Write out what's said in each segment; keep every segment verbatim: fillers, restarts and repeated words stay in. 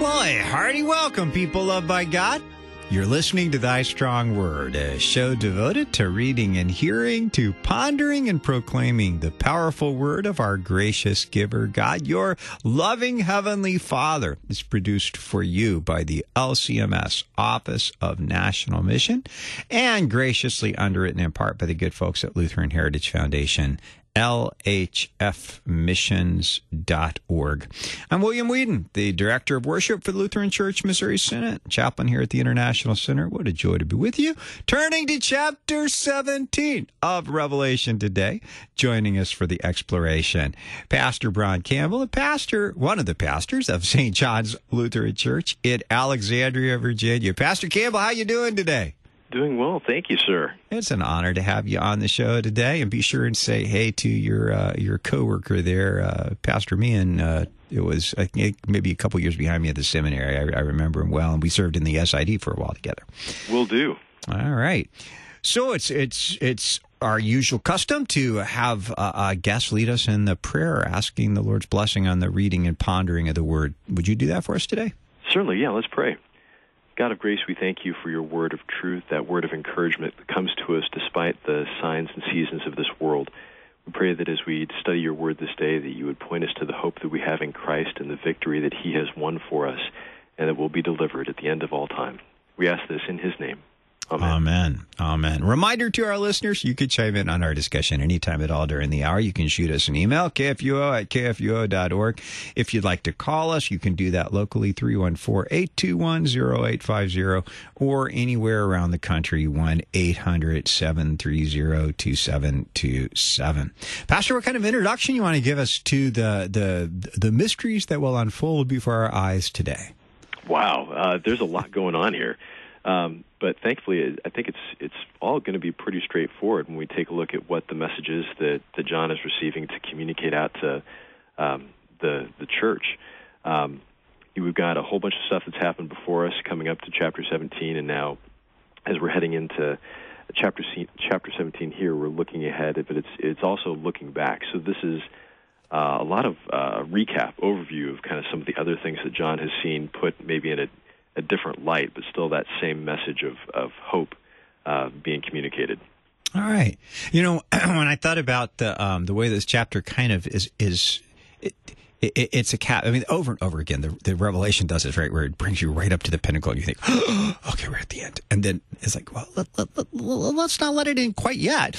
Well, a hearty welcome, people loved by God. You're listening to Thy Strong Word, a show devoted to reading and hearing, to pondering and proclaiming the powerful word of our gracious giver, God, your loving Heavenly Father. It's produced for you by the L C M S Office of National Mission and graciously underwritten in part by the good folks at Lutheran Heritage Foundation, L H F missions dot org. I'm William Whedon, the Director of Worship for the Lutheran Church Missouri Synod, chaplain here at the International Center. What a joy to be with you. Turning to chapter seventeen of Revelation today, joining us for the exploration, Pastor Bron Campbell, a pastor, one of the pastors of Saint John's Lutheran Church in Alexandria, Virginia. Pastor Campbell, how you doing today? Doing well. Thank you, sir. It's an honor to have you on the show today, and be sure and say hey to your uh, your coworker there, uh, Pastor Meehan. Uh, it was I think maybe a couple years behind me at the seminary. I, I remember him well, and we served in the S I D for a while together. Will do. All right. So it's it's it's our usual custom to have uh, uh, guests lead us in the prayer, asking the Lord's blessing on the reading and pondering of the Word. Would you do that for us today? Certainly. Yeah. Let's pray. God of grace, we thank you for your word of truth, that word of encouragement that comes to us despite the signs and seasons of this world. We pray that as we study your word this day, that you would point us to the hope that we have in Christ and the victory that he has won for us, and that we'll be delivered at the end of all time. We ask this in his name. Amen. Amen. Amen. Reminder to our listeners, you can chime in on our discussion anytime at all during the hour. You can shoot us an email, k f u o at k f u o dot org. If you'd like to call us, you can do that locally, three one four, eight two one, zero eight five zero, or anywhere around the country, one eight hundred, seven three zero, two seven two seven. Pastor, what kind of introduction you want to give us to the the, the mysteries that will unfold before our eyes today? Wow. Uh, there's a lot going on here. Um, but thankfully, I think it's it's all going to be pretty straightforward when we take a look at what the message is that, that John is receiving to communicate out to um, the the church. Um, we've got a whole bunch of stuff that's happened before us coming up to chapter seventeen, and now as we're heading into chapter chapter seventeen here, we're looking ahead, but it's it's also looking back. So this is uh, a lot of uh, recap, overview of kind of some of the other things that John has seen put maybe in a a different light, but still that same message of, of hope uh, being communicated. All right. You know, when I thought about the um, the way this chapter kind of is, is it, it, it's a cap. I mean, over and over again, the, the Revelation does this, right, where it brings you right up to the pinnacle, and you think, oh, okay, we're at the end. And then it's like, well, let, let, let, let's not let it in quite yet.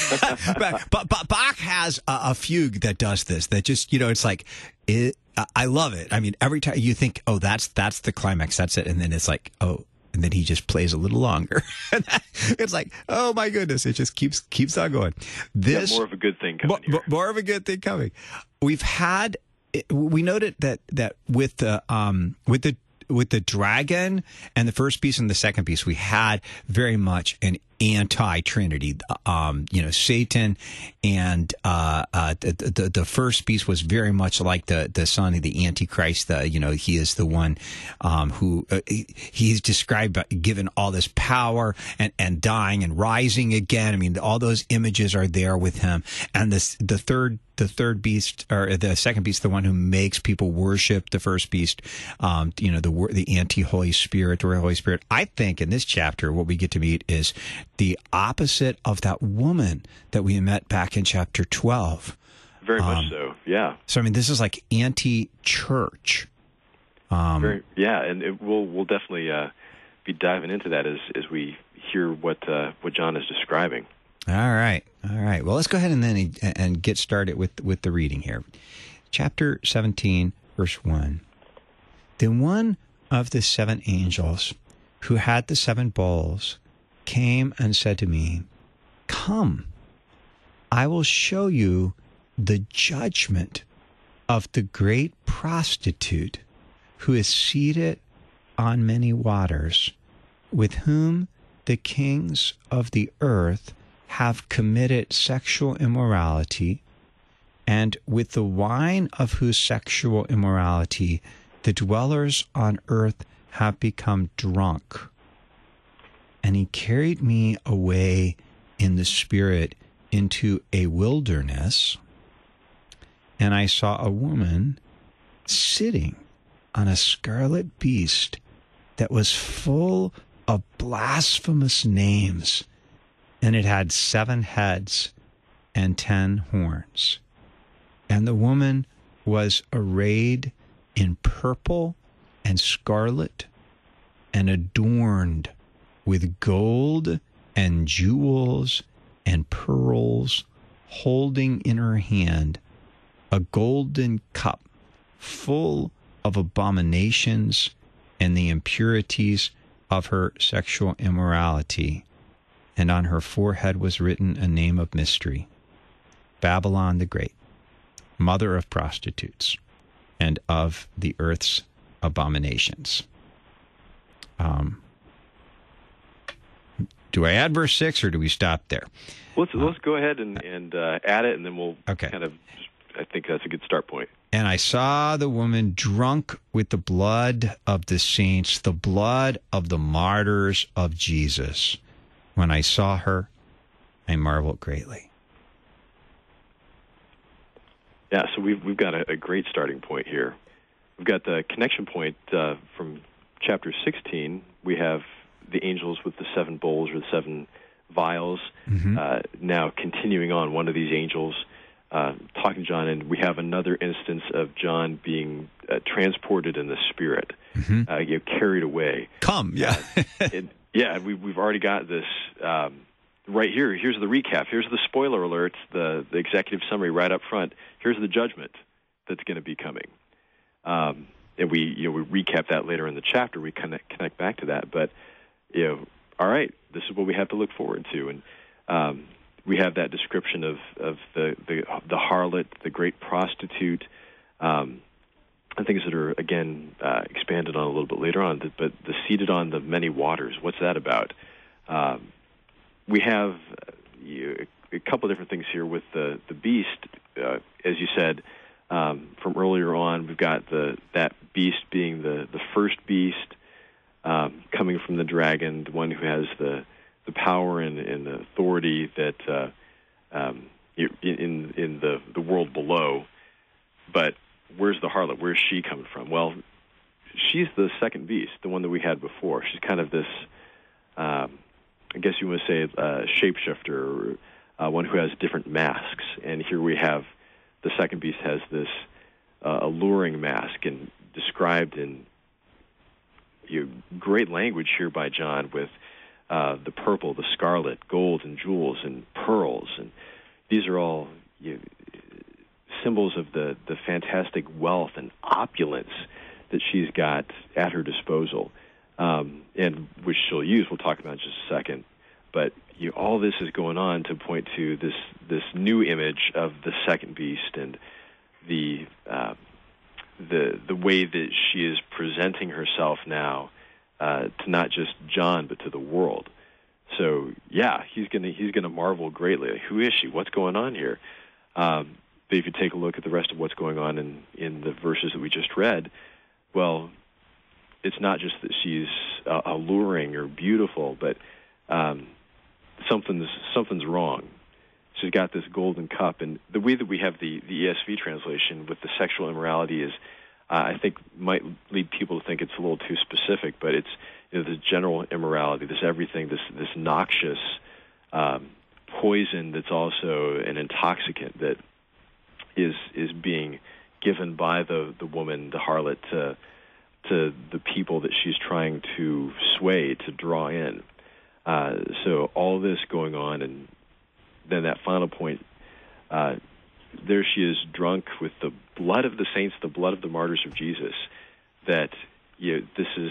but, but, but Bach has a, a fugue that does this, that just, you know, it's like, it, I love it. I mean, every time you think, oh, that's that's the climax, that's it. And then it's like, oh, and then he just plays a little longer. It's like, oh, my goodness. It just keeps keeps on going. This yeah, more of a good thing coming. More, more of a good thing coming. We've had, we noted that that with the um with the with the dragon and the first piece and the second piece, we had very much an anti-Trinity. Um, you know, Satan and uh, uh, the, the the first piece was very much like the the son of the Antichrist. The, you know, he is the one um, who uh, he, he's described, given all this power and and dying and rising again. I mean, all those images are there with him. And this the third. The third beast, or the second beast, the one who makes people worship the first beast, um, you know, the the anti-Holy Spirit, or Holy Spirit. I think in this chapter, what we get to meet is the opposite of that woman that we met back in chapter twelve. Very um, much so, yeah. So, I mean, this is like anti-church. Um, Very, yeah, and it, we'll we'll definitely uh, be diving into that as as we hear what uh, what John is describing. All right. All right. Well, let's go ahead and then and get started with, with the reading here. Chapter seventeen, verse one. Then one of the seven angels who had the seven bowls came and said to me, "Come, I will show you the judgment of the great prostitute who is seated on many waters, with whom the kings of the earth have committed sexual immorality, and with the wine of whose sexual immorality the dwellers on earth have become drunk." And he carried me away in the Spirit into a wilderness, and I saw a woman sitting on a scarlet beast that was full of blasphemous names, and it had seven heads and ten horns. And the woman was arrayed in purple and scarlet and adorned with gold and jewels and pearls, holding in her hand a golden cup full of abominations and the impurities of her sexual immorality. And on her forehead was written a name of mystery, Babylon the Great, mother of prostitutes and of the earth's abominations. Um, do I add verse six, or do we stop there? Let's uh, let's go ahead and, and uh, add it, and then we'll okay. kind of, I think that's a good start point. And I saw the woman drunk with the blood of the saints, the blood of the martyrs of Jesus. When I saw her, I marveled greatly. Yeah, so we've we've got a, a great starting point here. We've got the connection point uh, from chapter sixteen. We have the angels with the seven bowls or the seven vials. Mm-hmm. Uh, now continuing on, one of these angels uh, talking to John, and we have another instance of John being uh, transported in the Spirit, mm-hmm. uh, you know, carried away. Come, yeah. uh, it, yeah, we, we've already got this um, right here. Here's the recap. Here's the spoiler alerts, the, the executive summary right up front. Here's the judgment that's going to be coming. Um, and we, you know, we recap that later in the chapter. We connect, connect back to that. But, you know, all right, this is what we have to look forward to. And um, we have that description of, of the, the the harlot, the great prostitute, um, and things that are, again, uh, expanded on a little bit later on. But the seated on the many waters, what's that about? Um, we have uh, you, a couple of different things here with the, the beast. Uh, as you said, um, from earlier on, we've got the that beast being the, the first beast, um, coming from the dragon, the one who has the the power and, and the authority that uh, um, in in the, the world below. But where's the harlot? Where's she coming from? Well, she's the second beast, the one that we had before. She's kind of this, um, I guess you want to say, uh, shapeshifter, or uh, one who has different masks. And here we have the second beast has this uh, alluring mask, and described in you know, great language here by John with uh, the purple, the scarlet, gold, and jewels, and pearls. And these are all you know, symbols of the, the fantastic wealth and opulence that she's got at her disposal, um, and which she'll use. We'll talk about in just a second. But you know, all this is going on to point to this this new image of the second beast, and the uh, the the way that she is presenting herself now uh, to not just John but to the world. So yeah, he's gonna he's gonna marvel greatly. Who is she? What's going on here? Um, but if you take a look at the rest of what's going on in, in the verses that we just read, well, it's not just that she's uh, alluring or beautiful, but um, something's something's wrong. She's got this golden cup, and the way that we have the, the E S V translation with the sexual immorality is, uh, I think, might lead people to think it's a little too specific, but it's you know, the general immorality, this everything, this this noxious um, poison that's also an intoxicant that is is being given by the, the woman, the harlot, to to the people that she's trying to sway, to draw in. Uh, so all this going on, and then that final point, uh, there she is, drunk with the blood of the saints, the blood of the martyrs of Jesus. That you know, this is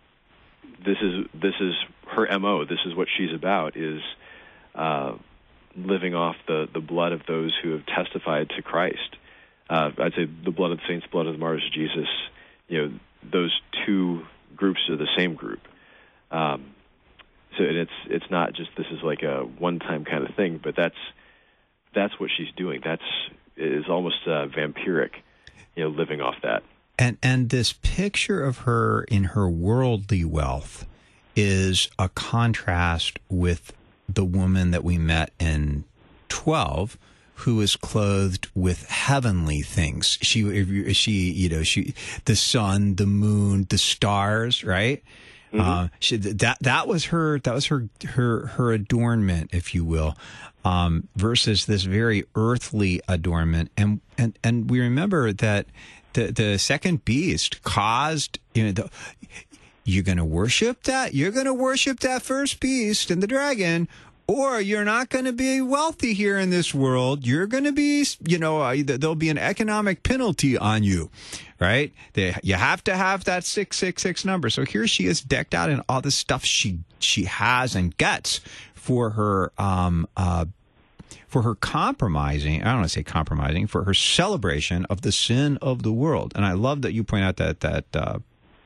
this is this is her M O. This is what she's about: is uh, living off the, the blood of those who have testified to Christ. Uh, I'd say the blood of the saints, blood of the martyrs of Jesus. You know, those two groups are the same group. Um, So and it's it's not just this is like a one-time kind of thing, but that's that's what she's doing. That's is almost uh, vampiric, you know, living off that. And and this picture of her in her worldly wealth is a contrast with the woman that we met in twelve, who is clothed with heavenly things. She, she, you know, she, the sun, the moon, the stars, right? Mm-hmm. Uh, she, that that was her. That was her her her adornment, if you will, um, versus this very earthly adornment. And and and we remember that the the second beast caused, you know, the, you're going to worship that. You're going to worship that first beast and the dragon. Or you're not going to be wealthy here in this world. You're going to be, you know, uh, there'll be an economic penalty on you, right? They, you have to have that six six six number. So here she is decked out in all the stuff she she has and gets for her um uh for her compromising. I don't want to say compromising, for her celebration of the sin of the world. And I love that you point out that that. Uh,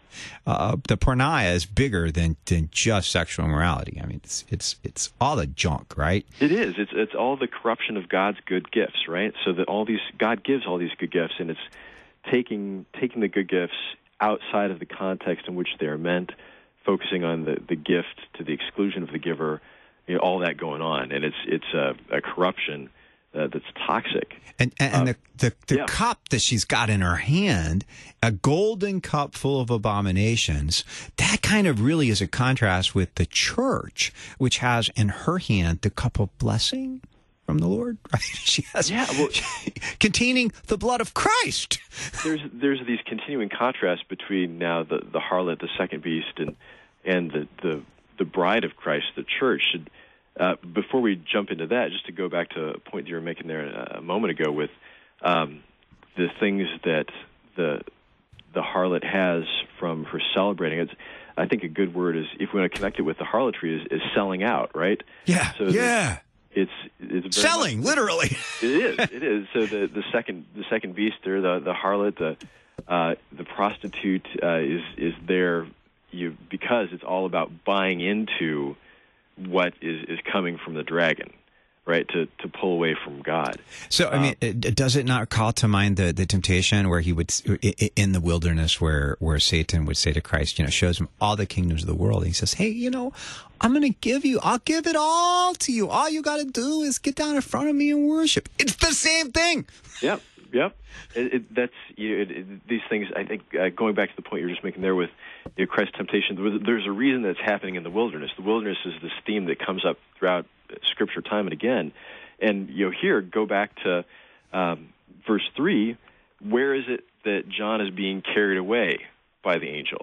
Uh, the porneia is bigger than, than just sexual immorality. I mean, it's it's it's all the junk, right? It is. It's it's all the corruption of God's good gifts, right? So that all these God gives all these good gifts, and it's taking taking the good gifts outside of the context in which they are meant, focusing on the, the gift to the exclusion of the giver, you know, all that going on, and it's it's a, a corruption Uh, that's toxic. And and, and uh, the the, the yeah. cup that she's got in her hand, a golden cup full of abominations, that kind of really is a contrast with the church, which has in her hand the cup of blessing from the Lord, right? She has yeah, well, containing the blood of Christ. There's there's these continuing contrasts between now the, the harlot, the second beast, and and the, the, the bride of Christ, the church. Should Uh, before we jump into that, just to go back to a point you were making there a moment ago with um, the things that the the harlot has from her celebrating. It's, I think a good word is, if we want to connect it with the harlotry, is, is selling out, right? Yeah, so yeah. It's it's very selling, much, literally. It is. It is. So the, the second the second beast there, the the harlot, the uh, the prostitute uh, is is there you because it's all about buying into what is, is coming from the dragon, right, to, to pull away from God. So, I mean, um, it, does it not call to mind the, the temptation where he would, in the wilderness, where, where Satan would say to Christ, you know, shows him all the kingdoms of the world. And he says, hey, you know, I'm going to give you, I'll give it all to you. All you got to do is get down in front of me and worship. It's the same thing. Yep, yep. It, it, that's, you know, it, it, these things, I think, uh, going back to the point you were just making there with, you know, Christ's temptation, there's a reason that's happening in the wilderness. The wilderness is this theme that comes up throughout Scripture time and again. And, you know, here, go back to um, verse three, where is it that John is being carried away by the angel?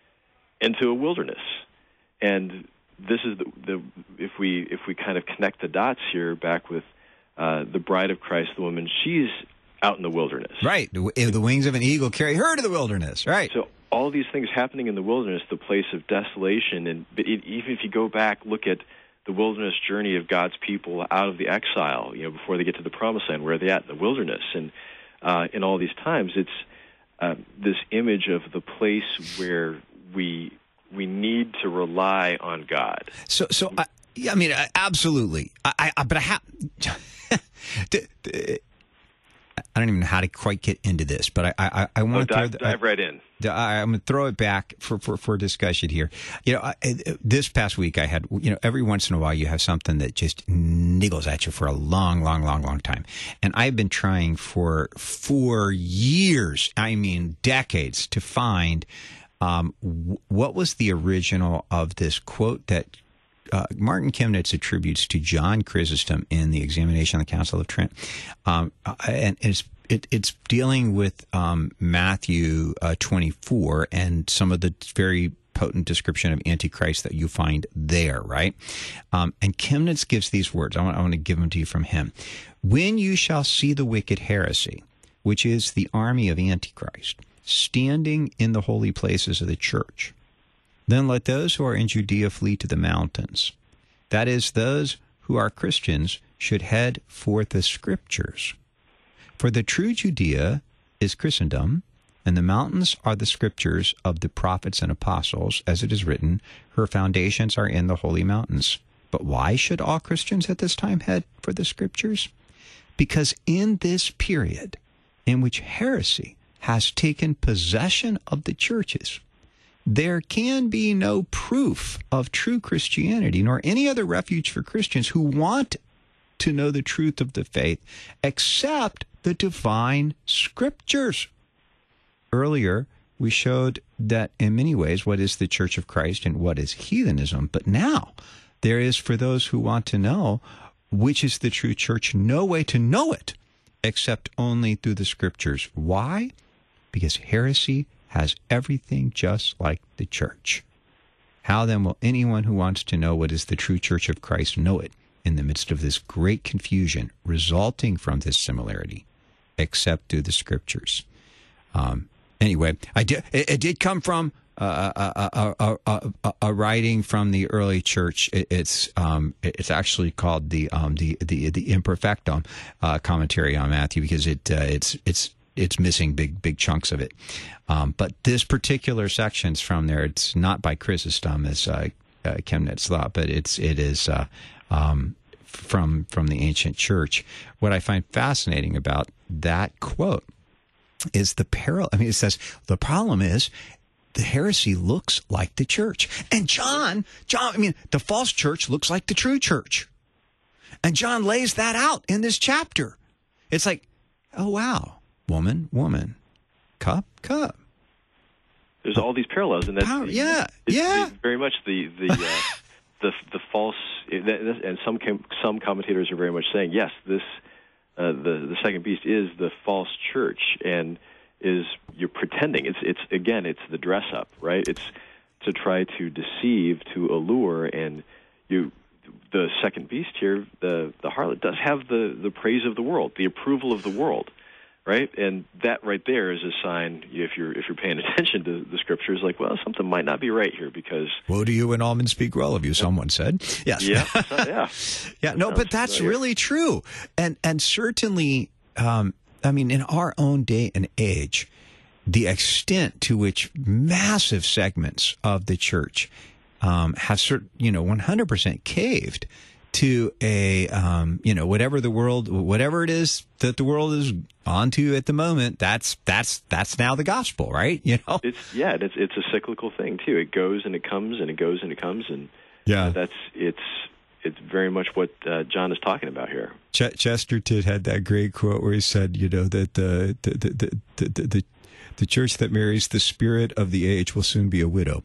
Into a wilderness. And this is the, the if we if we kind of connect the dots here back with uh, the bride of Christ, the woman, she's out in the wilderness. Right. The, the wings of an eagle carry her to the wilderness. Right. So all these things happening in the wilderness, the place of desolation, and it, even if you go back, look at the wilderness journey of God's people out of the exile, you know, before they get to the promised land, where are they at in the wilderness? And uh, in all these times, it's uh, this image of the place where we we need to rely on God. So, so I, yeah, I mean, absolutely. I, I but I have. I don't even know how to quite get into this, but I I, I want oh, to dive, throw, dive right in. I, I'm going to throw it back for, for, for discussion here. You know, I, this past week I had, you know, every once in a while you have something that just niggles at you for a long, long, long, long time. And I've been trying for four years, I mean decades, to find um, w- what was the original of this quote that Uh, Martin Chemnitz attributes to John Chrysostom in the Examination of the Council of Trent, um, and it's it, it's dealing with um, Matthew uh, twenty-four and some of the very potent description of Antichrist that you find there, right? Um, and Chemnitz gives these words. I want, I want to give them to you from him. When you shall see the wicked heresy, which is the army of Antichrist, standing in the holy places of the church, then let those who are in Judea flee to the mountains. That is, those who are Christians should head for the Scriptures. For the true Judea is Christendom, and the mountains are the Scriptures of the prophets and apostles, as it is written, her foundations are in the holy mountains. But why should all Christians at this time head for the Scriptures? Because in this period in which heresy has taken possession of the churches, there can be no proof of true Christianity, nor any other refuge for Christians who want to know the truth of the faith except the divine scriptures. Earlier, we showed that in many ways what is the Church of Christ and what is heathenism. But now there is, for those who want to know which is the true church, no way to know it except only through the scriptures. Why? Because heresy has everything just like the church. How then will anyone who wants to know what is the true Church of Christ know it in the midst of this great confusion resulting from this similarity except through the scriptures? Um, anyway, I did, it, it did come from uh, a, a, a, a, a writing from the early church. It, it's um, it's actually called the um, the the the Imperfectum uh, commentary on Matthew, because it uh, it's it's it's missing big big chunks of it. Um, but this particular section's from there. It's not by Chrysostom, as uh, uh, Chemnitz thought, but it's it is uh, um, from from the ancient church. What I find fascinating about that quote is the parallel. I mean, it says the problem is the heresy looks like the church, and John, John. I mean, the false church looks like the true church, and John lays that out in this chapter. It's like, oh wow, woman, woman, cup, cup. There's all these parallels, and that's Power, yeah, it's, yeah, it's very much the the uh, the the false. And some some commentators are very much saying, yes, this. Uh, the the second beast is the false church, and is you're pretending. It's it's again, it's the dress up, right? It's to try to deceive, to allure, and you. The second beast here, the the harlot, does have the the praise of the world, the approval of the world, right? And that right there is a sign, if you're if you're paying attention to the scriptures, like, well, something might not be right here, because woe to you when all men speak well of you, someone said. Yes. Yeah. yeah. yeah. No, but that's familiar. Really true. And and certainly, um, I mean, in our own day and age, the extent to which massive segments of the church um, have certain, you know, one hundred percent caved to a, um, you know, whatever the world, whatever it is that the world is onto at the moment, that's that's that's now the gospel, right? You know, it's yeah, it's it's a cyclical thing too. It goes and it comes and it goes and it comes, and yeah, uh, that's it's it's very much what uh, John is talking about here. Ch- Chesterton had that great quote where he said, you know, that the the the the the, the, the, the church that marries the spirit of the age will soon be a widow.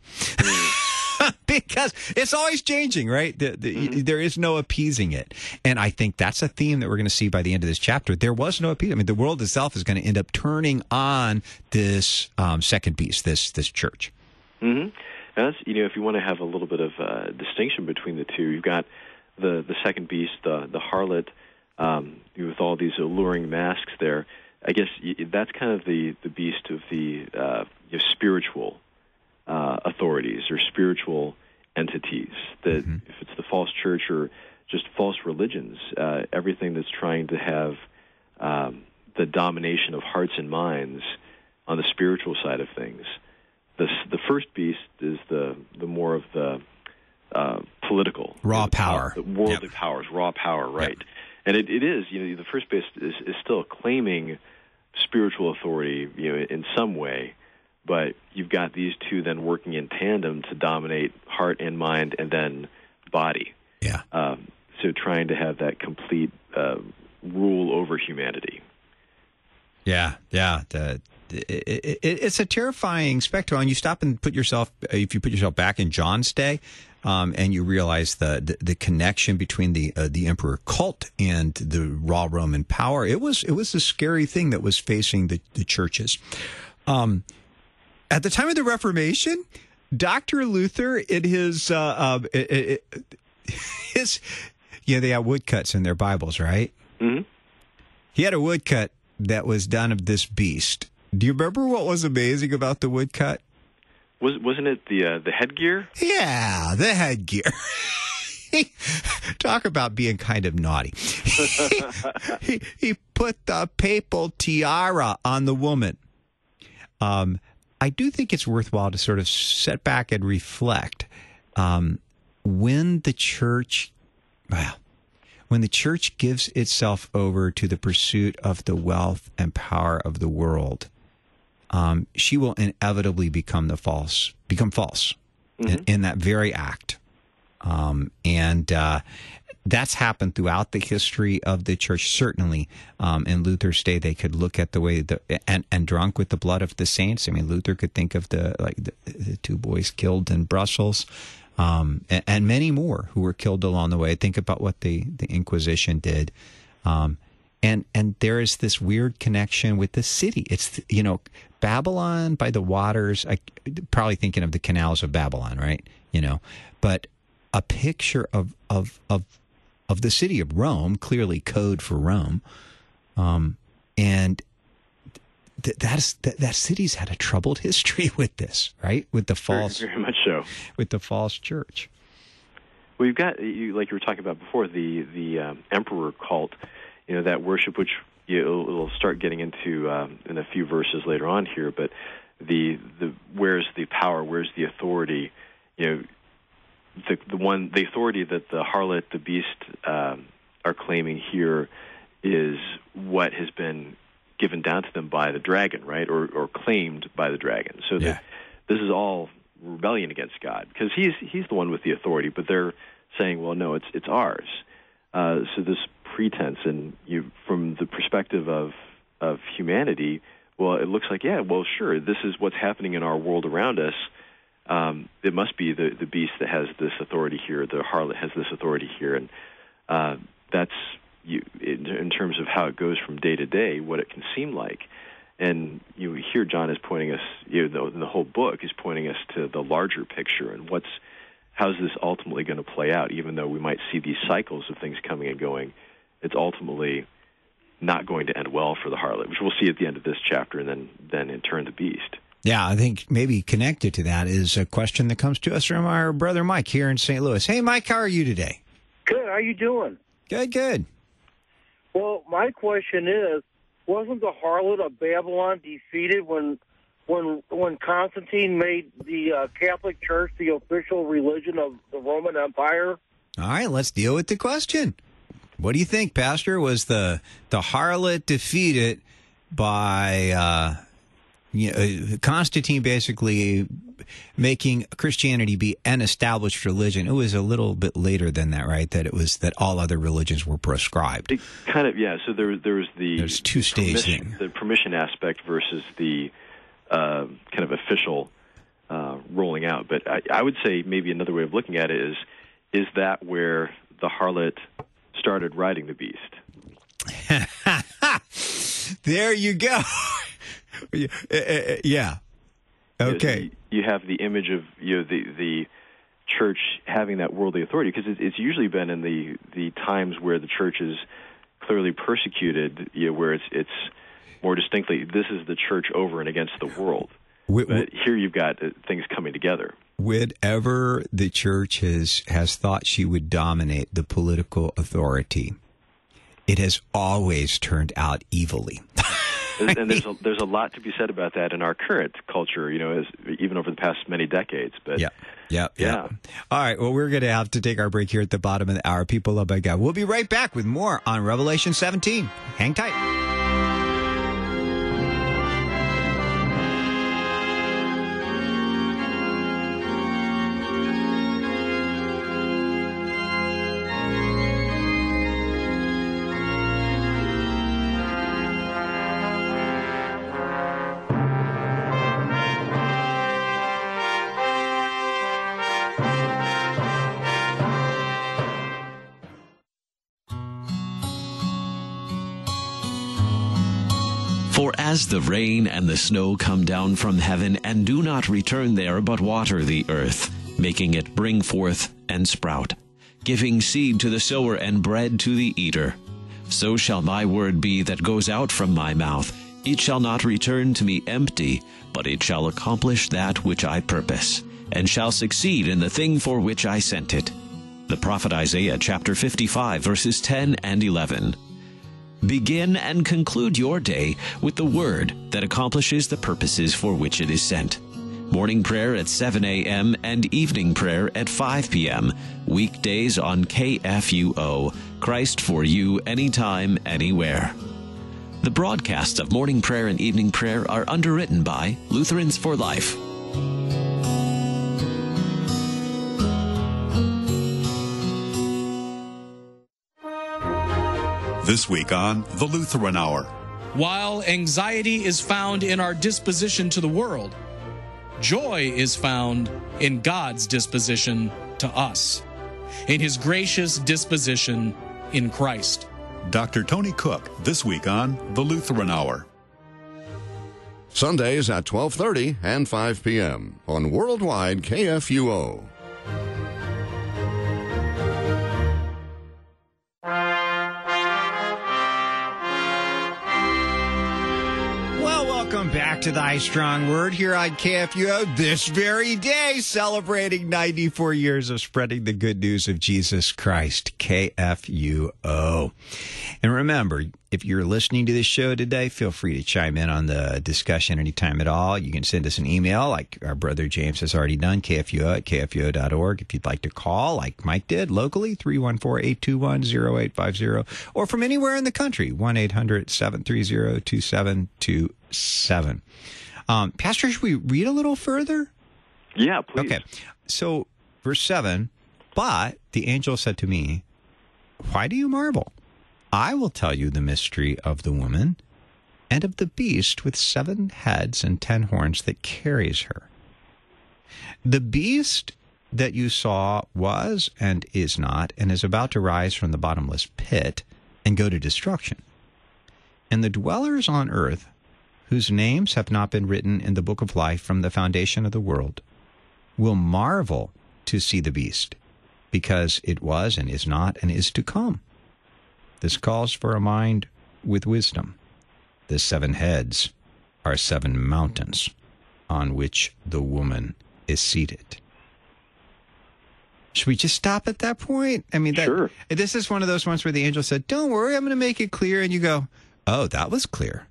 Because it's always changing, right? The, the, mm-hmm. There is no appeasing it. And I think that's a theme that we're going to see by the end of this chapter. There was no appeasing. I mean, the world itself is going to end up turning on this um, second beast, this this church. Mm-hmm. And that's, you know, if you want to have a little bit of uh, distinction between the two, you've got the, the second beast, the, the harlot, um, with all these alluring masks there. I guess that's kind of the, the beast of the uh, you know, spiritual Uh, authorities or spiritual entities. That mm-hmm. if it's the false church or just false religions, uh, everything that's trying to have um, the domination of hearts and minds on the spiritual side of things. The the first beast is the the more of the uh, political, raw the, power, the worldly yep. powers, raw power, right? Yep. And it, it is, you know, the first beast is, is still claiming spiritual authority, you know, in some way. But you've got these two then working in tandem to dominate heart and mind and then body. Yeah. Um, so trying to have that complete uh, rule over humanity. Yeah, yeah. The, it, it, it's a terrifying spectacle. And you stop and put yourself, if you put yourself back in John's day, um, and you realize the, the, the connection between the uh, the emperor cult and the raw Roman power, it was it was a scary thing that was facing the, the churches. Um At the time of the Reformation, Doctor Luther, in his, uh, uh, it, it, his, you know, they have woodcuts in their Bibles, right? Mm-hmm. He had a woodcut that was done of this beast. Do you remember what was amazing about the woodcut? Was, wasn't it the uh, the headgear? Yeah, the headgear. Talk about being kind of naughty. he, he, he put the papal tiara on the woman. Um. I do think it's worthwhile to sort of set back and reflect. Um, when the church, well, when the church gives itself over to the pursuit of the wealth and power of the world, um, she will inevitably become the false, become false mm-hmm. in, in that very act. Um, and uh, that's happened throughout the history of the church. Certainly, um, in Luther's day, they could look at the way the and, and drunk with the blood of the saints. I mean, Luther could think of the like the, the two boys killed in Brussels, um, and, and many more who were killed along the way. Think about what the the Inquisition did, um, and and there is this weird connection with the city. It's, you know, Babylon by the waters. I probably thinking of the canals of Babylon, right? You know, but a picture of of of of the city of Rome, clearly code for Rome, um, and th- that's that, that city's had a troubled history with this, right? With the false, very, very much so, with the false church. Well, you've got, you, like you were talking about before, the the um, emperor cult, you know, that worship, which you know, it'll start getting into um, in a few verses later on here. But the the where's the power? Where's the authority? You know. The the one the authority that the harlot, the beast, um, are claiming here is what has been given down to them by the dragon, right, or or claimed by the dragon. So yeah. that this is all rebellion against God, because he's he's the one with the authority, but they're saying, well, no, it's it's ours. Uh, so this pretense, and you from the perspective of of humanity, well, it looks like, yeah, well, sure, this is what's happening in our world around us. Um, it must be the, the beast that has this authority here, the harlot has this authority here, and uh, that's you, in, in terms of how it goes from day to day, what it can seem like. And you hear John is pointing us, you know, the, the whole book is pointing us to the larger picture and what's how's this ultimately going to play out. Even though we might see these cycles of things coming and going, it's ultimately not going to end well for the harlot, which we'll see at the end of this chapter, and then then in turn the beast. Yeah, I think maybe connected to that is a question that comes to us from our brother Mike here in Saint Louis. Hey, Mike, how are you today? Good. How you doing? Good, good. Well, my question is, wasn't the harlot of Babylon defeated when when when Constantine made the uh, Catholic Church the official religion of the Roman Empire? All right, let's deal with the question. What do you think, Pastor? Was the the harlot defeated by... Uh, You know, Constantine basically making Christianity be an established religion? It was a little bit later than that, right? That it was that all other religions were proscribed. It kind of, yeah. So there, there was the there's two stages, permission, the permission aspect versus the uh, kind of official uh, rolling out. But I, I would say maybe another way of looking at it is: is that where the harlot started riding the beast? There you go. Yeah. Okay. You have the image of you know the the church having that worldly authority, because it's usually been in the the times where the church is clearly persecuted, you know, where it's it's more distinctly this is the church over and against the world. W- but here you've got uh, things coming together. Whenever the church has has thought she would dominate the political authority, it has always turned out evilly. And there's a, there's a lot to be said about that in our current culture, you know, as, even over the past many decades. But yeah, yeah, yeah, yeah. All right, well, we're going to have to take our break here at the bottom of the hour. People loved by God. We'll be right back with more on Revelation seventeen. Hang tight. For as the rain and the snow come down from heaven, and do not return there, but water the earth, making it bring forth and sprout, giving seed to the sower and bread to the eater, so shall my word be that goes out from my mouth. It shall not return to me empty, but it shall accomplish that which I purpose, and shall succeed in the thing for which I sent it. The prophet Isaiah chapter fifty-five, verses ten and eleven. Begin and conclude your day with the word that accomplishes the purposes for which it is sent. Morning prayer at seven a.m. and evening prayer at five p.m. Weekdays on K F U O. Christ for you, anytime, anywhere. The broadcasts of morning prayer and evening prayer are underwritten by Lutherans for Life. This week on the Lutheran Hour. While anxiety is found in our disposition to the world, joy is found in God's disposition to us, in his gracious disposition in Christ. Doctor Tony Cook, this week on the Lutheran Hour. Sundays at twelve thirty and five p.m. on Worldwide K F U O. Welcome back to Thy Strong Word here on K F U O this very day, celebrating ninety-four years of spreading the good news of Jesus Christ, K F U O. And remember, if you're listening to this show today, feel free to chime in on the discussion anytime at all. You can send us an email like our brother James has already done, K F U O at K F U O dot org. If you'd like to call, like Mike did, locally, three one four, eight two one, zero eight five zero, or from anywhere in the country, one eight hundred, seven three zero, two seven two seven. Um, Pastor, should we read a little further? Yeah, please. Okay. So, verse seven, but the angel said to me, why do you marvel? I will tell you the mystery of the woman and of the beast with seven heads and ten horns that carries her. The beast that you saw was and is not and is about to rise from the bottomless pit and go to destruction. And the dwellers on earth, whose names have not been written in the book of life from the foundation of the world, will marvel to see the beast, because it was and is not and is to come. This calls for a mind with wisdom. The seven heads are seven mountains on which the woman is seated. Should we just stop at that point? I mean, that, sure. This is one of those ones where the angel said, don't worry, I'm going to make it clear. And you go, oh, that was clear.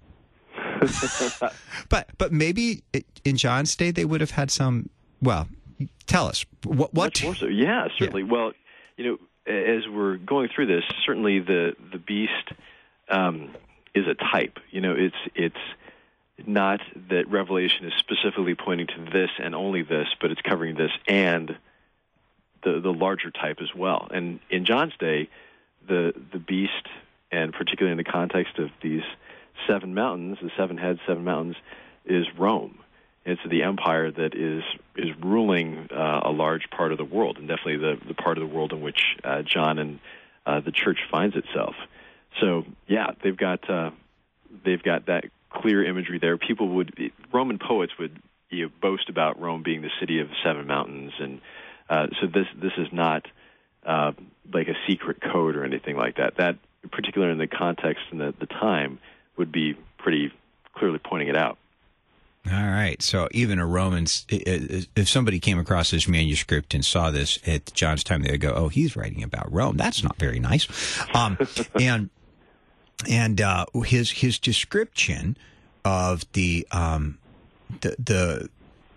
but but maybe in John's day they would have had some, well, tell us. What? what Much more so. Yeah, certainly. Yeah. Well, you know, as we're going through this, certainly the, the beast um, is a type. You know, it's it's not that Revelation is specifically pointing to this and only this, but it's covering this and the the larger type as well. And in John's day, the the beast, and particularly in the context of these seven mountains, the seven heads, seven mountains, is Rome. It's the empire that is is ruling uh, a large part of the world, and definitely the, the part of the world in which uh, John and uh, the church finds itself. So, yeah, they've got uh, they've got that clear imagery there. People would Roman poets would you know, boast about Rome being the city of seven mountains, and uh, so this this is not uh, like a secret code or anything like that. That, particularly in the context and the, the time, would be pretty clearly pointing it out. All right. So even a Roman, if somebody came across this manuscript and saw this at John's time, they would go, oh, he's writing about Rome. That's not very nice. Um, and and uh, his his description of the um, the the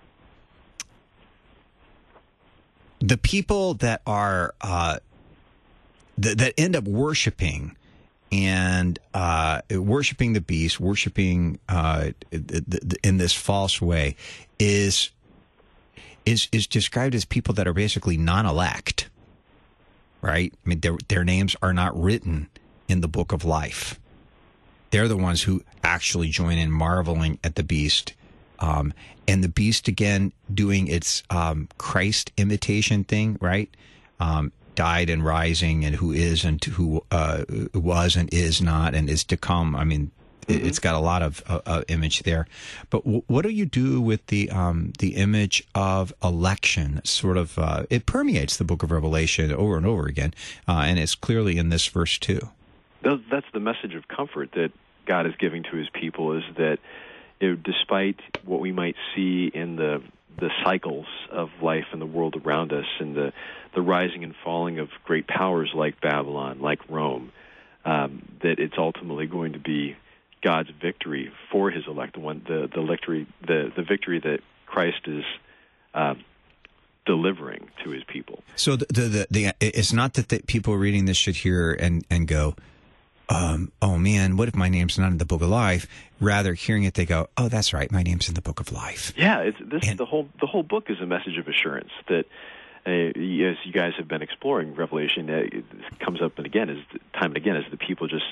the people that are uh, that, that end up worshiping and uh, worshiping the beast, worshiping uh, in this false way, is is is described as people that are basically non-elect, right? I mean, their their names are not written in the book of life. They're the ones who actually join in marveling at the beast, um, and the beast again doing its um, Christ imitation thing, right? Um, died and rising, and who is and who uh, was and is not and is to come. I mean, mm-hmm. it's got a lot of uh, uh, image there. But w- what do you do with the um, the image of election? Sort of, uh, it permeates the book of Revelation over and over again, uh, and it's clearly in this verse too. That's the message of comfort that God is giving to his people, is that you know, despite what we might see in the the cycles of life in the world around us, and the, the rising and falling of great powers like Babylon, like Rome, um, that it's ultimately going to be God's victory for his elect, the one, the, the victory, the, the victory that Christ is uh, delivering to his people. So the, the, the, the it's not that the people reading this should hear and, and go, Um, oh man, what if my name's not in the book of life? Rather, hearing it, they go, "Oh, that's right, my name's in the book of life." Yeah, it's, this and, the whole the whole book is a message of assurance that, uh, as you guys have been exploring Revelation, uh, it comes up and again, as time and again, as the people just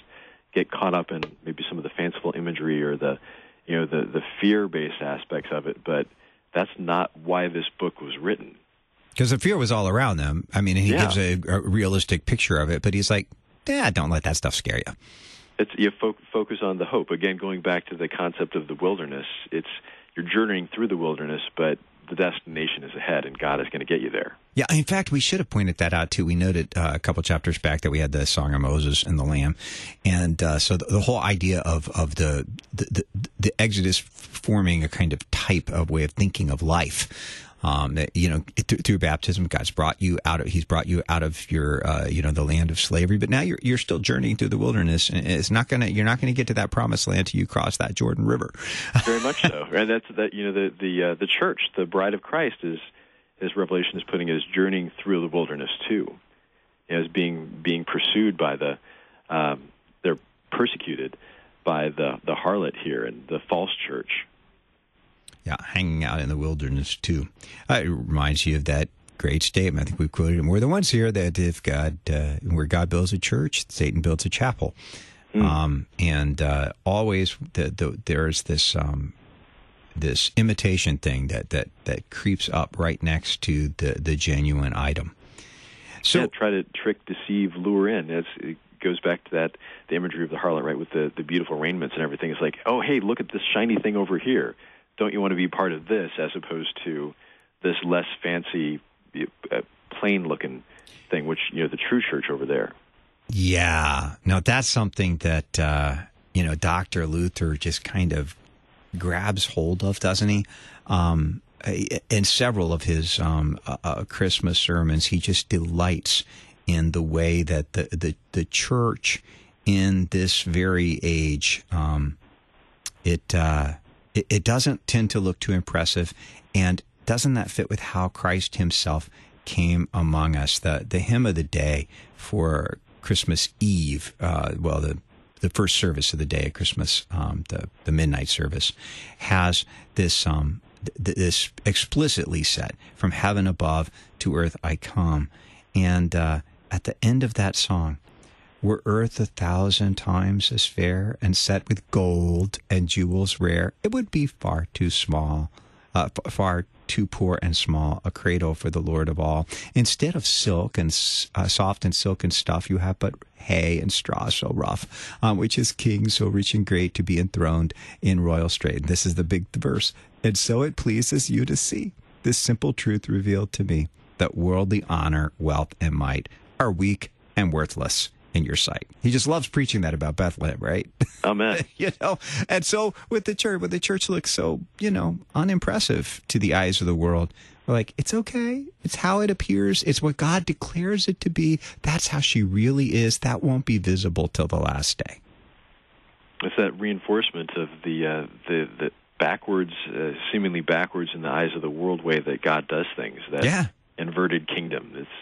get caught up in maybe some of the fanciful imagery or the, you know, the, the fear-based aspects of it, but that's not why this book was written. Because the fear was all around them. I mean, he Yeah. gives a, a realistic picture of it, but he's like, yeah, don't let that stuff scare you. It's you fo- focus on the hope. Again, going back to the concept of the wilderness, it's you're journeying through the wilderness, but the destination is ahead, and God is going to get you there. Yeah, in fact, we should have pointed that out, too. We noted uh, a couple chapters back that we had the Song of Moses and the Lamb. And uh, so the, the whole idea of, of the, the, the, the Exodus forming a kind of type of way of thinking of life. Um, that, you know, through, through baptism, God's brought you out of, he's brought you out of your, uh, you know, the land of slavery, but now you're, you're still journeying through the wilderness, and it's not going to, you're not going to get to that promised land till you cross that Jordan River. Very much so. And that's that, you know, the, the, uh, the church, the bride of Christ is, as Revelation is putting it, is journeying through the wilderness too. You know, as being, being pursued by the, um, they're persecuted by the, the harlot here and the false church. Yeah, hanging out in the wilderness, too. Uh, it reminds you of that great statement. I think we've quoted it more than once here, that if God, uh, where God builds a church, Satan builds a chapel. Mm. Um, and uh, always the, the, there's this um, this imitation thing that, that, that creeps up right next to the, the genuine item. So yeah, try to trick, deceive, lure in. It's, it goes back to that, the imagery of the harlot, right, with the, the beautiful raiments and everything. It's like, oh, hey, look at this shiny thing over here. Don't you want to be part of this, as opposed to this less fancy, uh, plain-looking thing, which, you know, the true church over there. Yeah. Now, that's something that, uh, you know, Doctor Luther just kind of grabs hold of, doesn't he? Um, in several of his um, uh, Christmas sermons, he just delights in the way that the, the, the church in this very age, um, it... Uh, It, it doesn't tend to look too impressive, and doesn't that fit with how Christ himself came among us? The the hymn of the day for Christmas Eve, uh, well, the the first service of the day of Christmas, um, the the midnight service, has this um th- this explicitly said, "From heaven above to earth I come," and uh, at the end of that song, "Were earth a thousand times as fair and set with gold and jewels rare, it would be far too small, uh, f- far too poor and small, a cradle for the Lord of all. Instead of silk and uh, soft and silken stuff, you have but hay and straw so rough, on which is king so rich and great to be enthroned in royal state." This is the big verse. "And so it pleases you to see this simple truth revealed to me, that worldly honor, wealth, and might are weak and worthless in your sight." He just loves preaching that about Bethlehem, right? Amen. You know, and so with the church, when the church looks so, you know, unimpressive to the eyes of the world, we're like, it's okay. It's how it appears. It's what God declares it to be. That's how she really is. That won't be visible till the last day. It's that reinforcement of the uh, the the backwards, uh, seemingly backwards in the eyes of the world way that God does things. That yeah. inverted kingdom. It's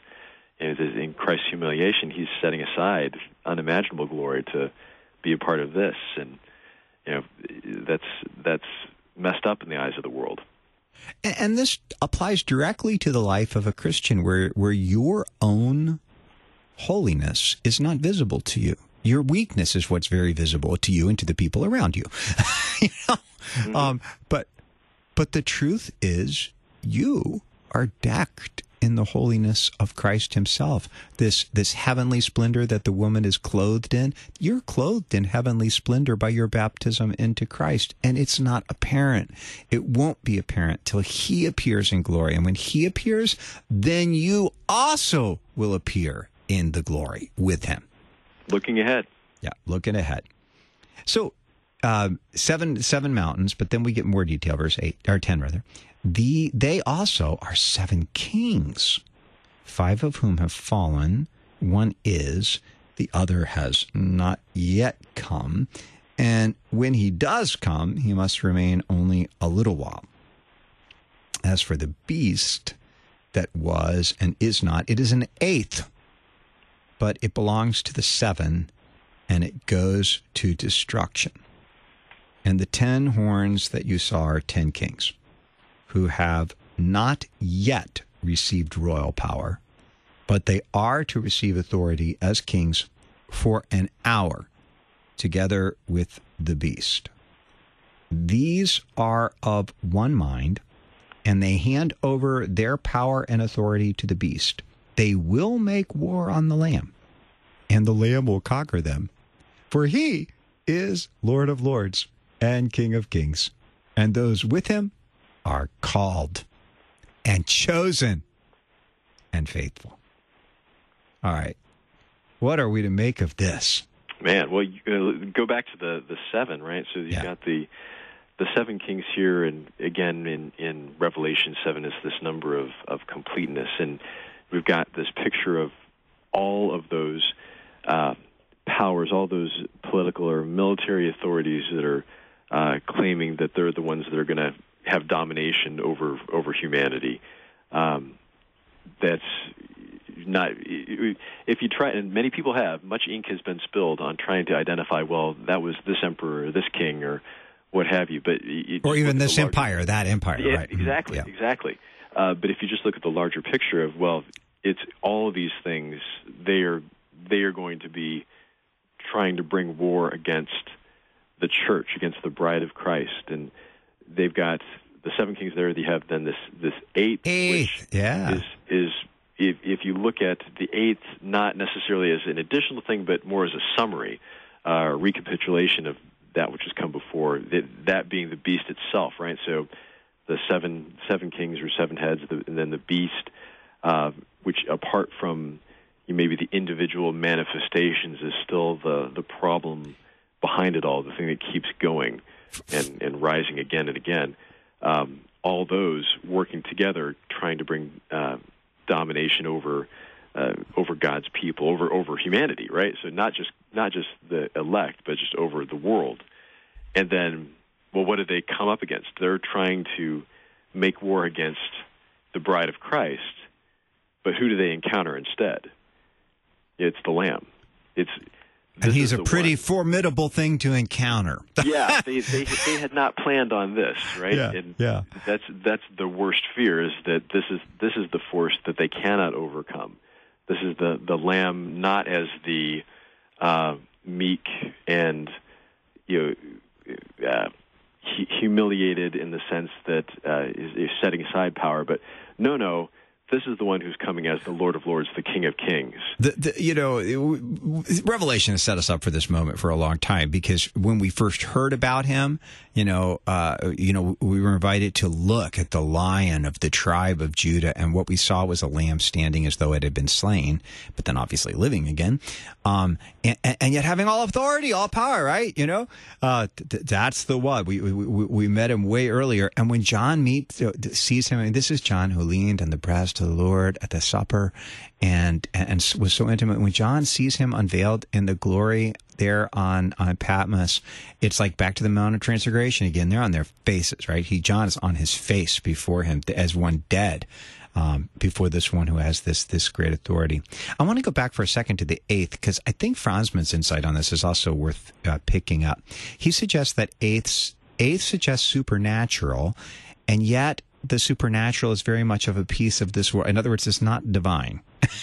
in Christ's humiliation, he's setting aside unimaginable glory to be a part of this, and you know that's that's messed up in the eyes of the world. And this applies directly to the life of a Christian, where where your own holiness is not visible to you. Your weakness is what's very visible to you and to the people around you. you know? Mm-hmm. um, but but the truth is, you are decked in the holiness of Christ himself. This this heavenly splendor that the woman is clothed in, you're clothed in heavenly splendor by your baptism into Christ, and it's not apparent. It won't be apparent till he appears in glory, and when he appears, then you also will appear in the glory with him. Looking ahead. Yeah, looking ahead. So, uh, seven seven mountains, but then we get more detail, verse eight, or ten rather. The, they also are seven kings, five of whom have fallen. One is, the other has not yet come. And when he does come, he must remain only a little while. As for the beast that was and is not, it is an eighth, but it belongs to the seven, and it goes to destruction. And the ten horns that you saw are ten kings, who have not yet received royal power, but they are to receive authority as kings for an hour, together with the beast. These are of one mind, and they hand over their power and authority to the beast. They will make war on the Lamb, and the Lamb will conquer them. For he is Lord of lords and King of kings, and those with him are called and chosen and faithful. All right. What are we to make of this? Man, well, you, uh, go back to the, the seven, right? So you've Yeah. got the the seven kings here, and again, in, in Revelation seven is this number of, of completeness, and we've got this picture of all of those uh, powers, all those political or military authorities that are uh, claiming that they're the ones that are going to have domination over over humanity. Um, that's not, if you try, and many people have, much ink has been spilled on trying to identify, well, that was this emperor or this king or what have you. But you Or even this larger, empire, that empire, yeah, right? Exactly, Yeah. exactly. Uh, but if you just look at the larger picture of, well, it's all of these things, they are they are going to be trying to bring war against the church, against the bride of Christ. And they've got the seven kings there. They have then this, this eighth, Eighth, which yeah. is, is if, if you look at the eighth, not necessarily as an additional thing, but more as a summary, uh, recapitulation of that which has come before, that, that being the beast itself, right? So the seven seven kings or seven heads, the, and then the beast, uh, which apart from maybe the individual manifestations is still the, the problem behind it all, the thing that keeps going and, and rising again and again. Um, all those working together, trying to bring uh, domination over uh, over God's people, over over humanity, right? So not just not just the elect, but just over the world. And then, well, what do they come up against? They're trying to make war against the bride of Christ, but who do they encounter instead? It's the Lamb. It's And he's a the pretty one. formidable thing to encounter. yeah, they, they they had not planned on this, right? Yeah, and yeah. That's that's the worst fear, is that this is this is the force that they cannot overcome. This is the the Lamb, not as the uh, meek and you know uh, humiliated in the sense that uh, is, is setting aside power, but no, no. This is the one who's coming as the Lord of Lords, the King of Kings. The, the, you know, it, Revelation has set us up for this moment for a long time, because when we first heard about him, you know, uh, you know, we were invited to look at the Lion of the tribe of Judah, and what we saw was a lamb standing as though it had been slain, but then obviously living again, um, and, and yet having all authority, all power, right? You know, uh, th- that's the one. We, we we we met him way earlier, and when John meets uh, sees him, and this is John who leaned on the breast to the Lord at the supper, and and was so intimate. When John sees him unveiled in the glory there on on Patmos, it's like back to the Mount of Transfiguration again. They're on their faces, right? He John is on his face before him as one dead, um, before this one who has this this great authority. I want to go back for a second to the eighth, because I think Franzman's insight on this is also worth uh, picking up. He suggests that eighths eighth suggests supernatural, and yet the supernatural is very much of a piece of this world. In other words, it's not divine.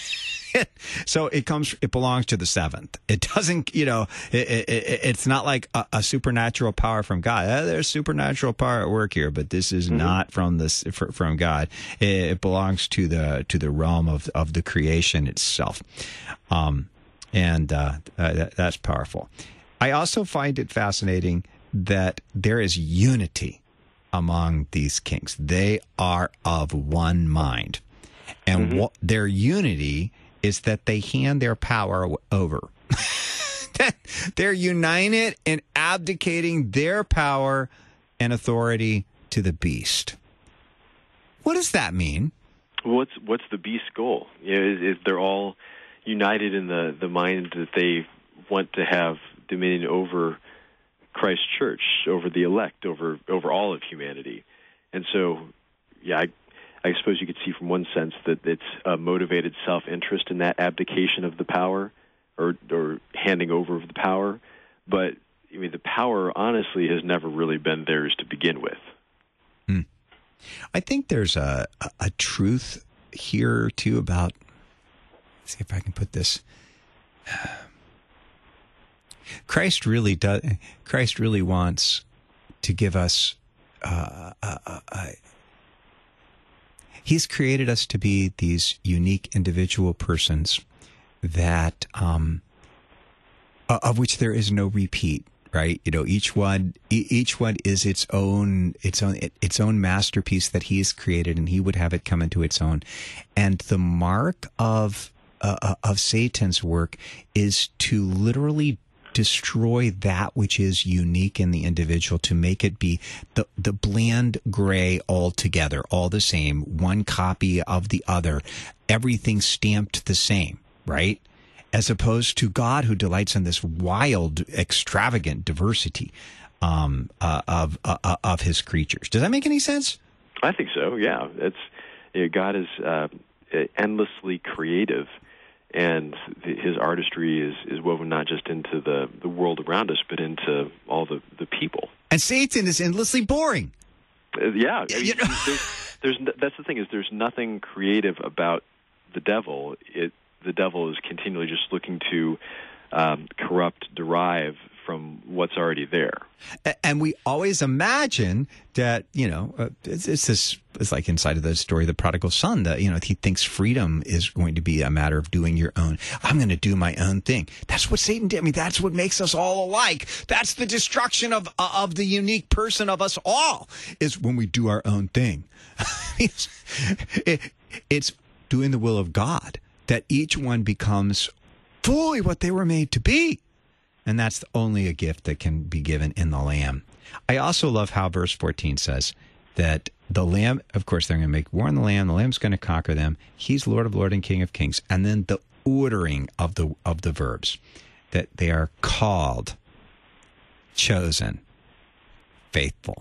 So it comes, it belongs to the seventh. It doesn't, you know, it, it, it's not like a, a supernatural power from God. Eh, there's supernatural power at work here, but this is mm-hmm. not from this from God. It, it belongs to the to the realm of of the creation itself, um, and uh, uh, that, that's powerful. I also find it fascinating that there is unity among these kings. They are of one mind. And mm-hmm. what, their unity is that they hand their power over. They're united in abdicating their power and authority to the beast. What does that mean? What's what's the beast's goal? You know, is, is they're all united in the, the mind that they want to have dominion over Christ's church, over the elect, over over all of humanity. And so, yeah, I, I suppose you could see from one sense that it's a motivated self-interest in that abdication of the power, or or handing over of the power. But, I mean, the power, honestly, has never really been theirs to begin with. Hmm. I think there's a, a, a truth here, too, about, let's see if I can put this. Christ really does. Christ really wants to give us. Uh, uh, uh, uh, he's created us to be these unique individual persons that, um, of which there is no repeat. Right, you know, each one, each one is its own, its own, its own masterpiece that He's created, and He would have it come into its own. And the mark of uh, of Satan's work is to literally destroy that which is unique in the individual, to make it be the the bland gray altogether, all the same, one copy of the other, everything stamped the same, right? As opposed to God, who delights in this wild, extravagant diversity um, uh, of uh, of His creatures. Does that make any sense? I think so. Yeah, it's you know, God is uh, endlessly creative, and the, His artistry is, is woven not just into the, the world around us, but into all the, the people. And Satan is endlessly boring. Uh, yeah, I mean, you know? there's, there's that's the thing is there's nothing creative about the devil. It The devil is continually just looking to um, corrupt, derive from what's already there. And we always imagine that, you know, uh, it's, it's this, it's like inside of the story of the prodigal son, that, you know, he thinks freedom is going to be a matter of doing your own. I'm going to do my own thing. That's what Satan did. I mean, that's what makes us all alike. That's the destruction of, of the unique person of us all, is when we do our own thing. it's, it, it's doing the will of God, that each one becomes fully what they were made to be. And that's only a gift that can be given in the Lamb. I also love how verse fourteen says that the Lamb, of course, they're going to make war on the Lamb. The Lamb's going to conquer them. He's Lord of Lords and King of Kings. And then the ordering of the of the verbs, that they are called, chosen, faithful.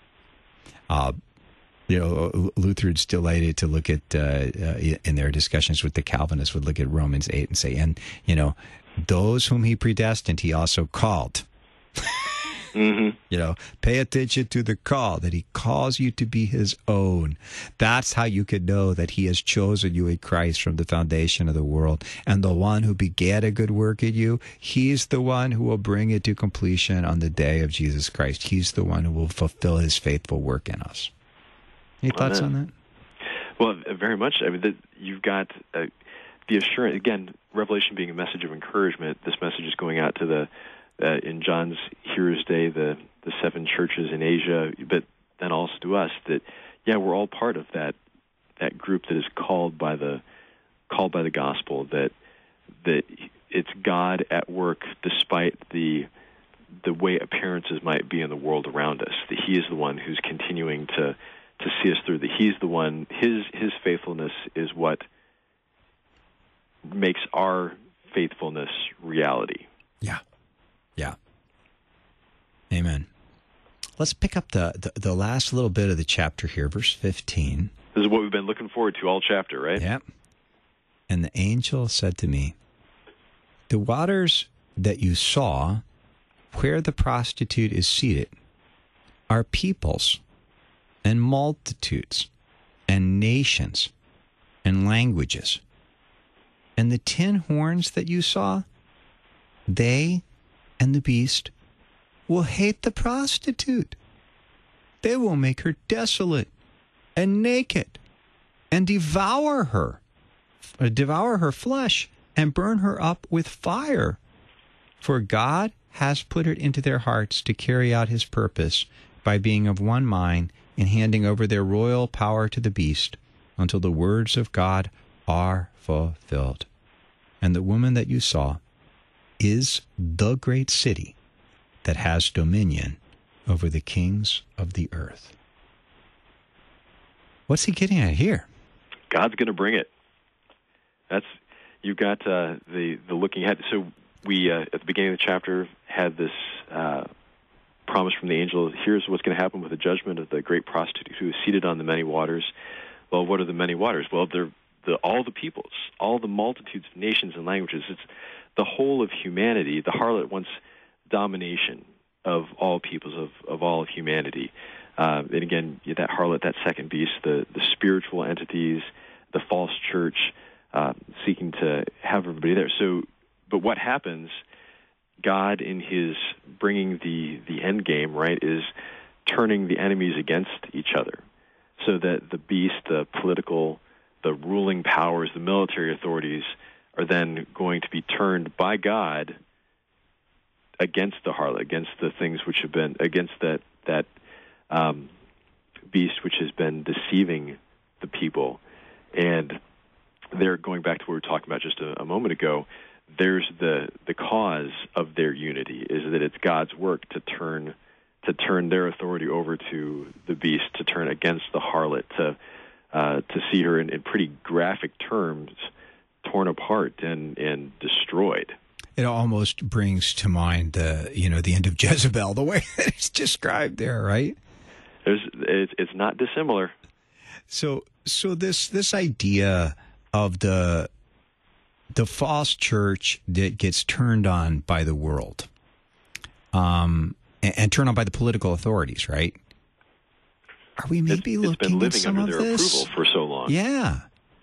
Uh, You know, Lutherans delighted to look at, uh, uh, in their discussions with the Calvinists, would look at Romans eight and say, and, you know, those whom He predestined, He also called. Mm-hmm. You know, pay attention to the call, that He calls you to be His own. That's how you can know that He has chosen you in Christ from the foundation of the world. And the one who began a good work in you, He's the one who will bring it to completion on the day of Jesus Christ. He's the one who will fulfill His faithful work in us. Any thoughts on that? Well, very much. I mean, the, you've got uh, the assurance, again, Revelation being a message of encouragement. This message is going out to the, uh, in John's Hearer's Day, the, the seven churches in Asia, but then also to us, that, yeah, we're all part of that that group that is called by the called by the gospel, that that it's God at work despite the the way appearances might be in the world around us, that He is the one who's continuing to to see us through, that He's the one, his his faithfulness is what makes our faithfulness reality. Yeah. Yeah. Amen. Let's pick up the, the, the last little bit of the chapter here, verse fifteen. This is what we've been looking forward to all chapter, right? Yeah. And the angel said to me, the waters that you saw where the prostitute is seated are peoples and multitudes and nations and languages. And the ten horns that you saw, they and the beast will hate the prostitute. They will make her desolate and naked and devour her, uh, devour her flesh and burn her up with fire. For God has put it into their hearts to carry out His purpose by being of one mind in handing over their royal power to the beast until the words of God are fulfilled. And the woman that you saw is the great city that has dominion over the kings of the earth. What's he getting at here? God's going to bring it. That's you've got uh, the the looking ahead. So we uh, at the beginning of the chapter had this uh, promise from the angel. Here's what's going to happen with the judgment of the great prostitute who is seated on the many waters. Well, what are the many waters? Well, they're the, all the peoples, all the multitudes of nations and languages. It's the whole of humanity. The harlot wants domination of all peoples, of, of all of humanity. Uh, and again, that harlot, that second beast, the, the spiritual entities, the false church, uh, seeking to have everybody there. So, but what happens? God, in his bringing the, the end game, right, is turning the enemies against each other, so that the beast, the political, the ruling powers, the military authorities are then going to be turned by God against the harlot, against the things which have been, against that, that um, beast which has been deceiving the people. And they're going back to what we were talking about just a, a moment ago. There's the the cause of their unity is that it's God's work to turn to turn their authority over to the beast, to turn against the harlot, to uh, to see her in, in pretty graphic terms torn apart and, and destroyed. It almost brings to mind the you know the end of Jezebel, the way that it's described there, right? There's it's, it's not dissimilar. So so this this idea of the the false church that gets turned on by the world, um, and, and turned on by the political authorities, right? Are we maybe it's, looking it's been living at some under of their this? approval for so long? Yeah.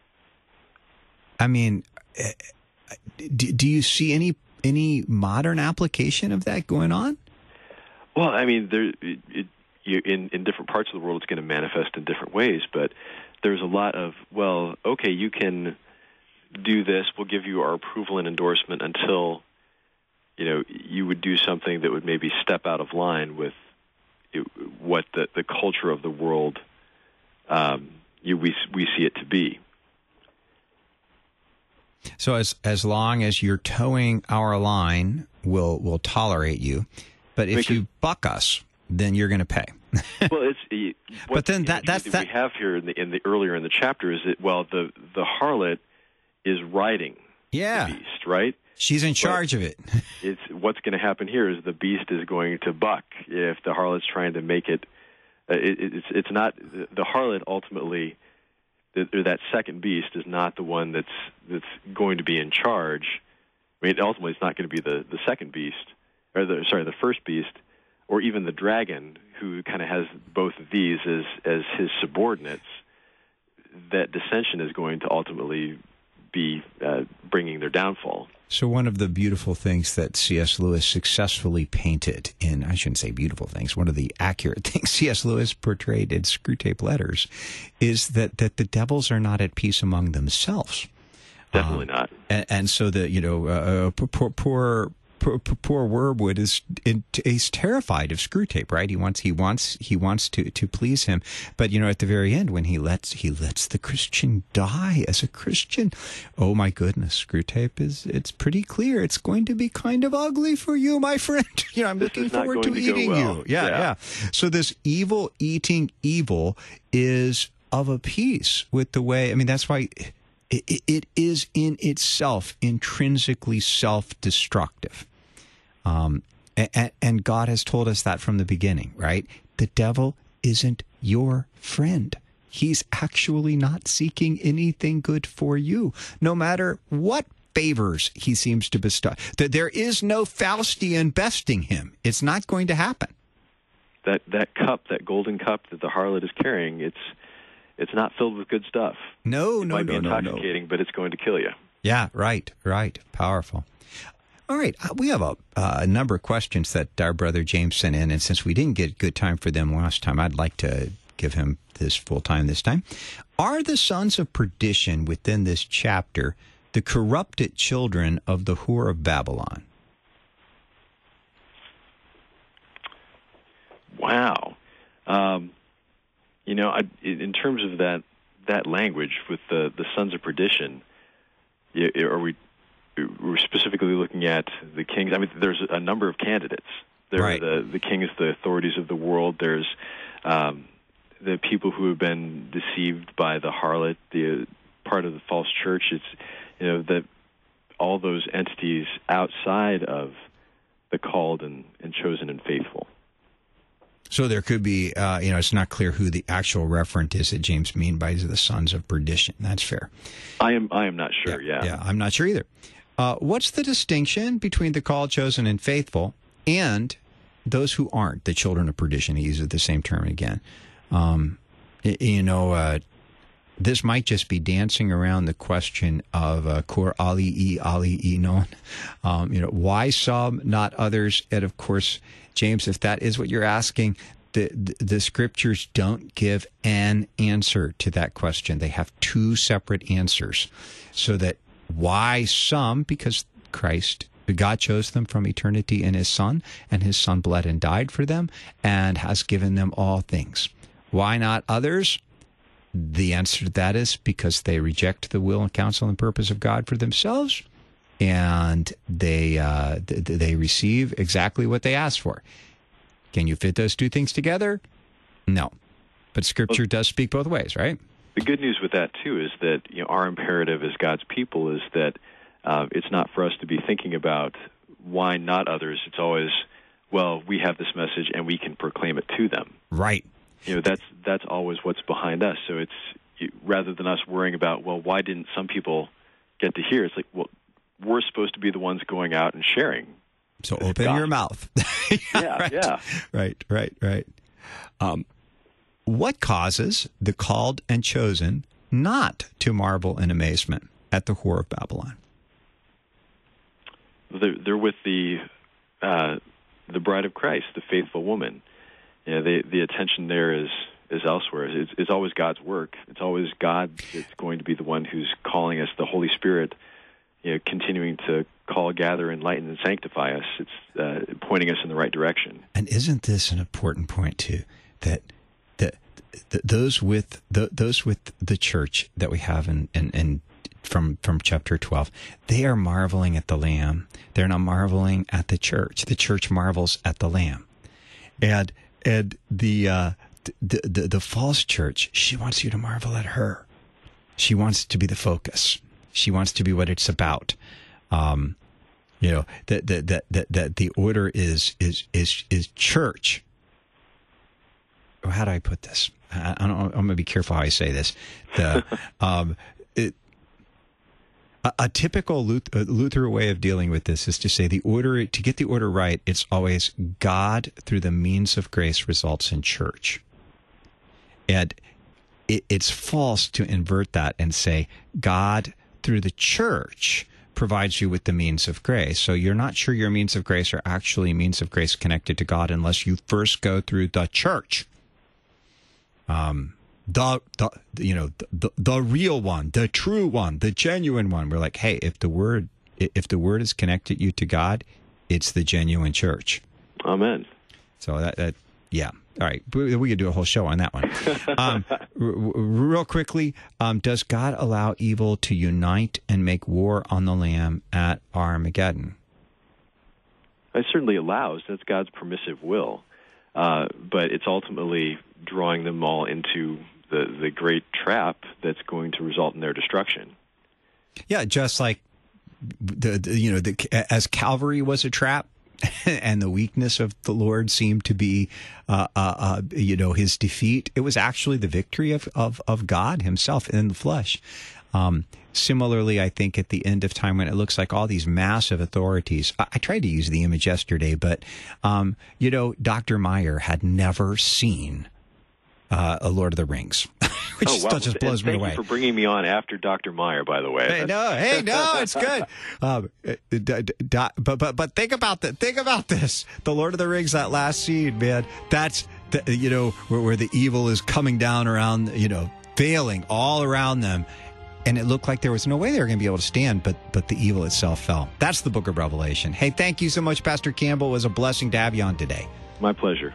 I mean, do, do you see any any modern application of that going on? Well, I mean, there it, it, you, in in different parts of the world, it's going to manifest in different ways, but there's a lot of, well, okay, you can do this, we'll give you our approval and endorsement until, you know, you would do something that would maybe step out of line with what the, the culture of the world um, you, we we see it to be. So as as long as you're towing our line, we'll we'll tolerate you, but if Because, you buck us, then you're going to pay. Well, it's what but then the that that's that, that we have here in the in the earlier in the chapter is that, well, the the harlot is riding yeah the beast, right? She's in charge but of it. It's what's going to happen here is the beast is going to buck if the harlot's trying to make it. Uh, it it's it's not the harlot ultimately. The, or that second beast is not the one that's that's going to be in charge. I mean, ultimately, it's not going to be the, the second beast, or the sorry, the first beast, or even the dragon, who kind of has both of these as as his subordinates. That dissension is going to ultimately be uh, bringing their downfall. So one of the beautiful things that C S. Lewis successfully painted in, I shouldn't say beautiful things, one of the accurate things C S. Lewis portrayed in Screwtape Letters is that, that the devils are not at peace among themselves. Definitely um, not. And, and so the, you know, uh, poor, poor, poor, poor Werwood is in, he's terrified of Screwtape, right? He wants he wants he wants to, to please him, but you know, at the very end, when he lets he lets the Christian die as a Christian, oh my goodness, Screwtape is it's pretty clear it's going to be kind of ugly for you, my friend. You know, I'm This looking is not forward going to to go eating well. you. Yeah, Yeah. yeah. So this evil eating evil is of a piece with the way. I mean, that's why. It, it is in itself intrinsically self-destructive. Um, and, and God has told us that from the beginning, right? The devil isn't your friend. He's actually not seeking anything good for you, no matter what favors he seems to bestow. There is no Faustian besting him. It's not going to happen. That that cup, that golden cup that the harlot is carrying, it's it's not filled with good stuff. No, it no, might no, be no, intoxicating, no. but it's going to kill you. Yeah, right, right. Powerful. All right, we have a, uh, a number of questions that our brother James sent in, and since we didn't get good time for them last time, I'd like to give him this full time this time. Are the sons of perdition within this chapter the corrupted children of the whore of Babylon? Wow. Um, you know, I, in terms of that that language with the, the sons of perdition, are we we're specifically looking at the kings? I mean, there's a number of candidates. There right. are the, the kings, the authorities of the world. There's um, the people who have been deceived by the harlot, the part of the false church. It's, you know, that all those entities outside of the called and, and chosen and faithful. So there could be, uh, you know, it's not clear who the actual referent is that James means by the sons of perdition. That's fair. I am I am not sure, yeah. Yeah, yeah I'm not sure either. Uh, what's the distinction between the called, chosen, and faithful and those who aren't, the children of perdition? He uses the same term again. Um, you know, uh, this might just be dancing around the question of uh, Kor Ali Ali Enon. Um, you know, why some, not others? And of course, James, if that is what you're asking, the, the the scriptures don't give an answer to that question. They have two separate answers, so that why some? Because Christ, God chose them from eternity in his Son, and his Son bled and died for them, and has given them all things. Why not others? The answer to that is because they reject the will and counsel and purpose of God for themselves, and they uh, th- they receive exactly what they asked for. Can you fit those two things together? No. But Scripture does speak both ways, right? The good news with that, too, is that you know our imperative as God's people is that uh, it's not for us to be thinking about why not others. It's always, well, we have this message and we can proclaim it to them. Right. You know, that's that's always what's behind us. So it's you, rather than us worrying about, well, why didn't some people get to hear? It's like, well, we're supposed to be the ones going out and sharing. So open gospel. Your mouth. yeah, yeah, right. yeah. Right, right, right. Um, what causes the called and chosen not to marvel in amazement at the whore of Babylon? They're, they're with the uh, the bride of Christ, the faithful woman. You know, the the attention there is is elsewhere. It's, it's always God's work. It's always God that's going to be the one who's calling us. The Holy Spirit, you know, continuing to call, gather, enlighten, and sanctify us. It's uh, pointing us in the right direction. And isn't this an important point too? That that, that those with the, those with the church that we have in in. in from from chapter twelve, they are marveling at the Lamb. They're not marveling at the church. The church marvels at the Lamb. And and the uh, the, the the false church, she wants you to marvel at her. She wants to be the focus. She wants to be what it's about. Um, you know, that that that that that the order is is is is church. How do I put this? I, I don't. I'm going to be careful how I say this. The um, it, A, a typical Luther, Luther way of dealing with this is to say the order, to get the order right, it's always God through the means of grace results in church. And it, it's false to invert that and say God through the church provides you with the means of grace. So you're not sure your means of grace are actually means of grace connected to God unless you first go through the church. Um. The, the you know the, the real one, the true one, the genuine one. We're like, hey, if the word if the word has connected you to God, it's the genuine church. Amen. So that, that yeah, all right. We could do a whole show on that one. um, r- r- real quickly, um, does God allow evil to unite and make war on the Lamb at Armageddon? It certainly allows. That's God's permissive will, uh, but it's ultimately drawing them all into the the great trap that's going to result in their destruction. Yeah, just like the, the you know the, as Calvary was a trap, and the weakness of the Lord seemed to be uh, uh, uh, you know his defeat. It was actually the victory of of, of God Himself in the flesh. Um, similarly, I think at the end of time, when it looks like all these massive authorities, I, I tried to use the image yesterday, but um, you know, Doctor Meyer had never seen Uh, a Lord of the Rings, which oh, wow. just blows and me thank away. Thank you for bringing me on after Doctor Meyer, by the way. Hey, no, hey, no, it's good. Um, d- d- d- but but but think about that. Think about this. The Lord of the Rings, that last scene, man. That's the, you know where, where the evil is coming down around, you know, failing all around them, and it looked like there was no way they were going to be able to stand. But but the evil itself fell. That's the Book of Revelation. Hey, thank you so much, Pastor Campbell. It was a blessing to have you on today. My pleasure.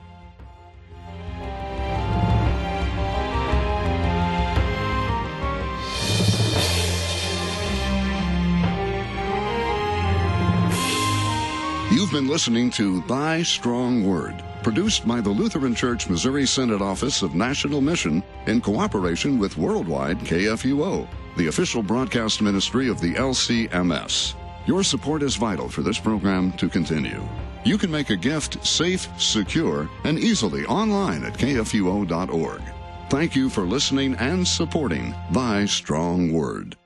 You've been listening to Thy Strong Word, produced by the Lutheran Church Missouri Synod Office of National Mission in cooperation with Worldwide K F U O, the official broadcast ministry of the L C M S. Your support is vital for this program to continue. You can make a gift safe, secure, and easily online at K F U O dot org. Thank you for listening and supporting Thy Strong Word.